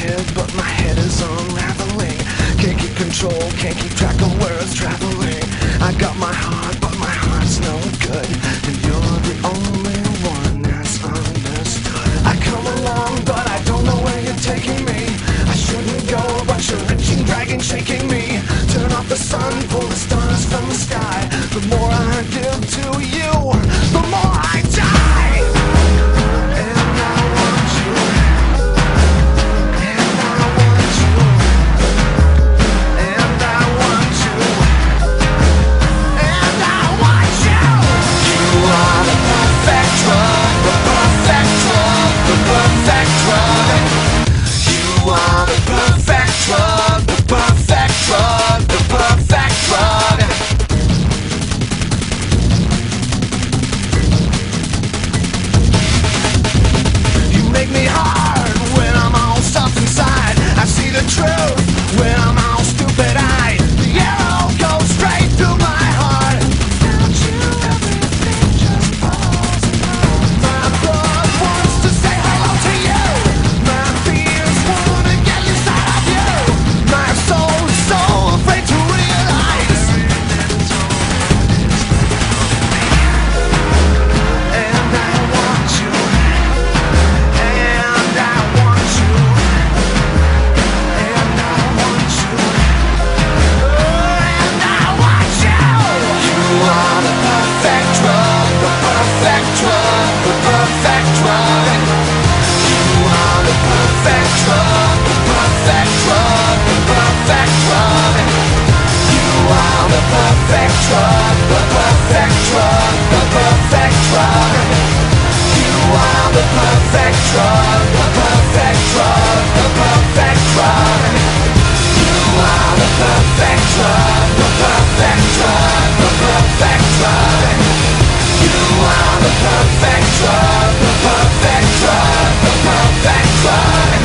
head, but my head is unraveling. Can't keep control, can't keep track of where it's traveling. I got my heart, but my heart's no good, and you're the only one that's understood. I come along, but I don't know where you're taking me. I shouldn't go, but you're reaching, dragging, shaking me. Turn off the sun, pull the stars from the sky. The more I give to you, the more I die. And I want you. And I want you. And I want you. And I want you. You are the perfect drug, the perfect drug, the perfect drug. You are the perfect drug, the perfect drug, the perfect drug. You make me hard when I'm all soft inside. I see the truth when I'm all stupid-eyed. The arrow goes straight through my heart. Without you, everything just falls apart. My blood wants to say hello to you. My fears wanna get inside of you. My soul is so afraid to realize. And I want you. And I want you. And I want you. And I want you. You are the perfect drug, the perfect drug, the perfect drug. You are the perfect drug, the perfect drug, the perfect drug. You are the perfect drug, the perfect drug, the perfect drug. You are the perfect drug, the perfect drug, the perfect drug. You are the perfect drug, the perfect drug, the perfect drug. You are the perfect drug, the perfect drug, the perfect drug.